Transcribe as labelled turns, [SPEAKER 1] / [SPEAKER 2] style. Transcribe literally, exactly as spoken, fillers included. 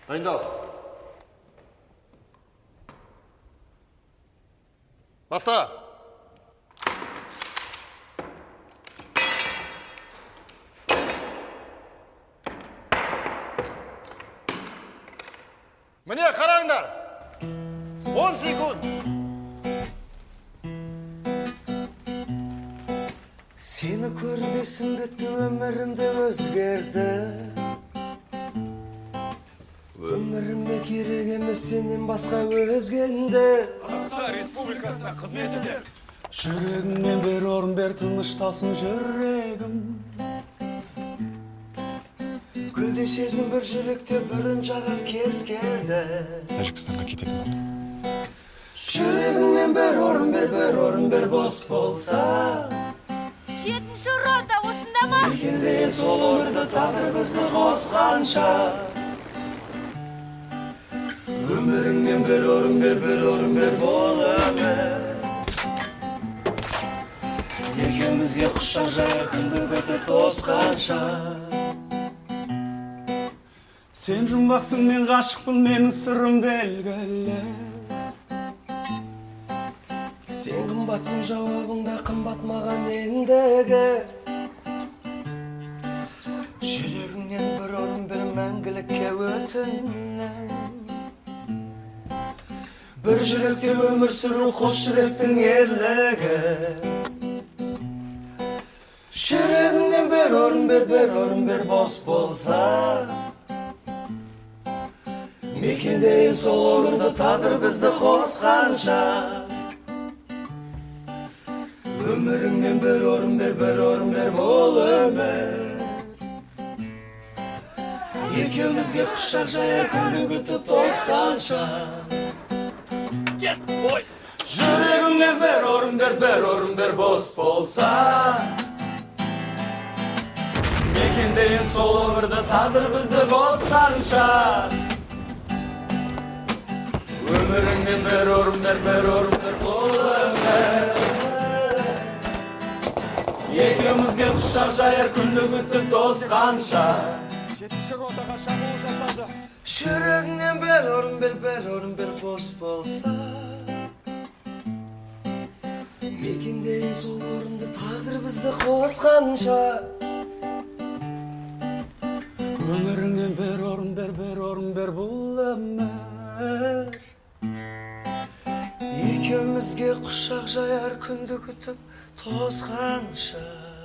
[SPEAKER 1] Дайындал. Баста. Міне, қараңдар. он секунд.
[SPEAKER 2] Сені көрмесін бетті өмірімде өзгерді. Өміріме керек емес сенен басқа өзгенді.
[SPEAKER 3] Қазақстан Республикасына қызмет етер.
[SPEAKER 2] Жүрегіңнен бер орын бер, тынышталсын жүрегім. Гүлде сезім бір жүректе бүрін жарар кез келді.
[SPEAKER 3] Тәжікстанға кететін болды.
[SPEAKER 2] Жүрегіңнен бер орын бер, бер орын бер, бос болса.
[SPEAKER 4] Жетінші рота осында ма?
[SPEAKER 2] Мекендейін сол өмірді тағдыр бізді қосқанша. Өміріңнен бер орын бер, бер орын бер, бол өмір. Екеумізге құшақ жайар күнді көтіп тосқанша. Сен жұмбақсың, мен ғашықпын, менің сырым белгілі. Сен қымбатсың, жауабыңда қымбат маған ендігі. Жүрегіңнен бір орын бір мәңгілікке өтінем. Бір жүректе өмір сүру қос жүректің ерлігі. Жүрегіңнен бір орын бер, бір орын бер, бос болса. Мекендейін сол орынды тағдыр бізді қосқанша. Өміріңнен бір орын бер, бір орын бер, бол өмір. Екеумізге құшақ жаяр күнді күтіп тосқанша. Жүрегіңнен бір орын бер, бір орын бер, бос болса. Мекендейін сол өмірді тағдыр бізді қосқанша. Өміріңнен бір орын бер, бір орын бер, бол өмір. Екеумізге құшақ жаяр күнді күтіп тосқанша.
[SPEAKER 3] Жетінші ротаға шабуыл жасады.
[SPEAKER 2] Жүрегіңнен бір орын бер, бір орын бер, бос болса. Мекендейін сол орынды тағдыр бізді қосқанша. Өміріңнен бір орын бер, бір орын бер, бұл өмір. Екеумізге құшақ жаяр күнді күтіп тосқанша.